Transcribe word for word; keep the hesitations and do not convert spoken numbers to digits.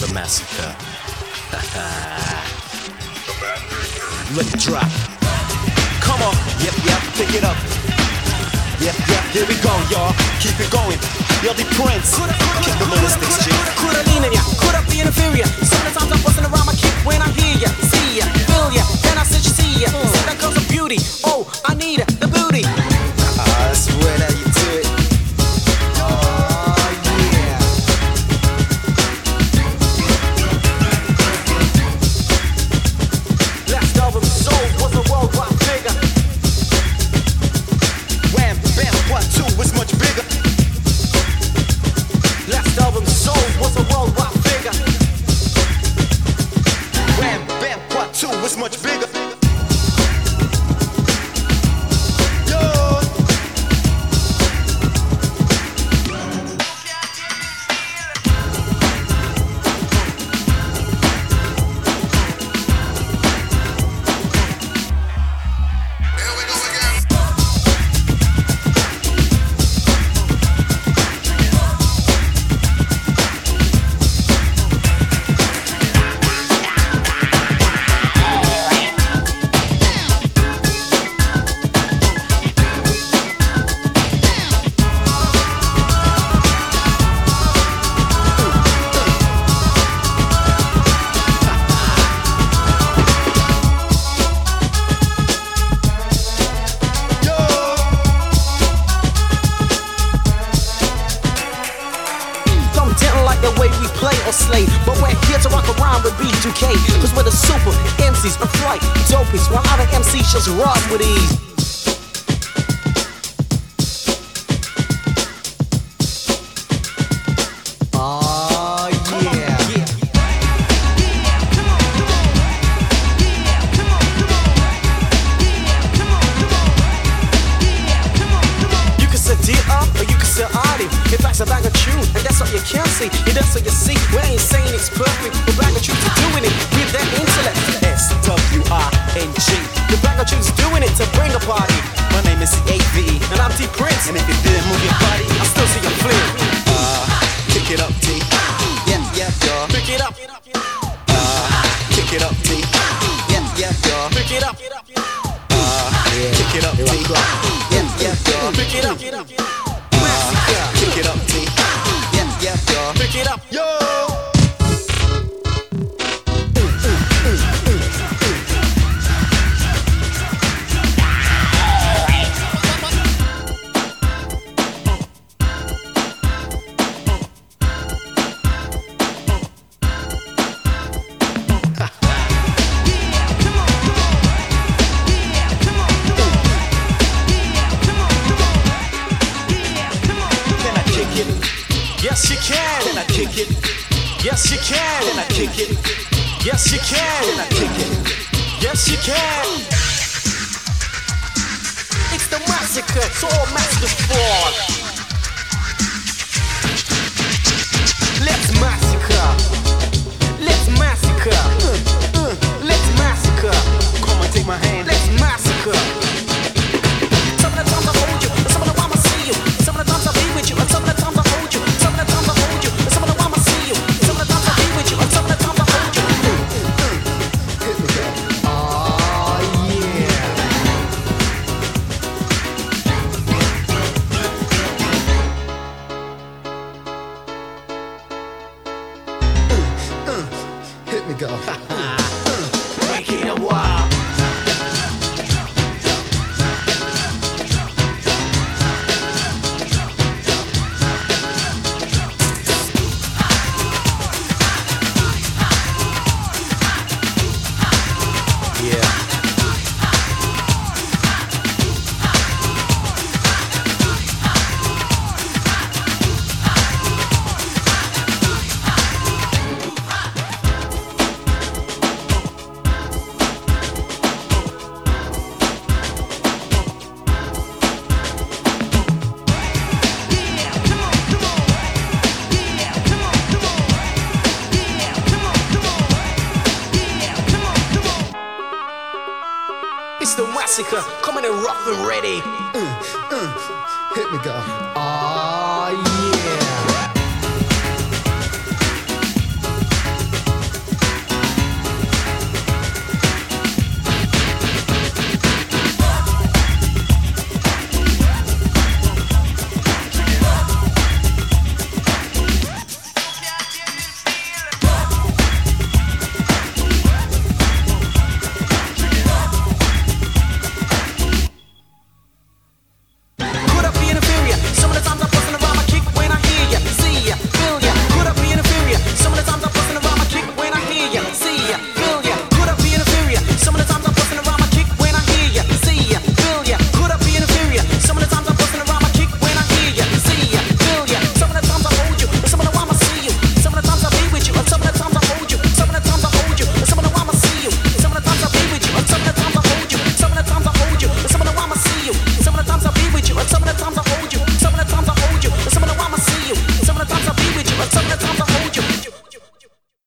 massacre. Let it drop. Come on, yep, yep, pick it up. Yep, yep, here we go, y'all. Keep it going. You're the prince. Keep the ballistics, G. Coulda leaning ya, coulda be inferior. Sometimes I'm busting around my kick when I hear ya, see ya, feel ya, then I said you see ya. See that comes a beauty. Oh, I need the booty. I swear that you do it. Oh, yeah. Last album sold was a worldwide figure. Wham, bam, one, two was much bigger. Last album sold was a worldwide figure. Wham, bam, one, two was much bigger. Slay, but we're here to rock around with B two K. Cause we're the super M Cs in flight, dopies, while other M Cs just rock with ease. Oh yeah. You can say dear up, or you can say Artie. If that's a bag of tune, and that's what you can see, and that's what you see. We ain't saying it's perfect, but bag of tunes are doing it with that intellect. S W I N G. The bag of tunes doing it to bring a party. My name is A V E, and I'm T Prince. and if you didn't move your body, I still see you flip. Uh, kick it up, T. Yeah, yeah, y'all. Pick it up. Uh, kick it up, T. Yeah, yeah, y'all. Pick it up. Uh, kick it up, T. Yeah, yeah, y'all. Pick it up. Kick it up, T. Yeah, yeah, y'all. Pick it up. Yo. Yes, you can. Can I kick it? Yes, you can. Can I kick it? Yes, you can. Can I kick it? Yes, you can. It's the massacre. It's all masters fall. Let's massacre. Let's massacre. Uh, uh, let's massacre. Come on, take my hand. Let's massacre. Some of the times I hold you, and some of the times I see you. Some of the times I be with you, and some of the times I hold you. Some of the times I hold you, and some of the times I see you. Some of the times I be with you, and some of the times I hold you. Oh yeah. Uh, uh, hit me, go. Make it a while. It's the massacre, coming in rough and ready. Uh, uh, hit me, go. Oh yeah.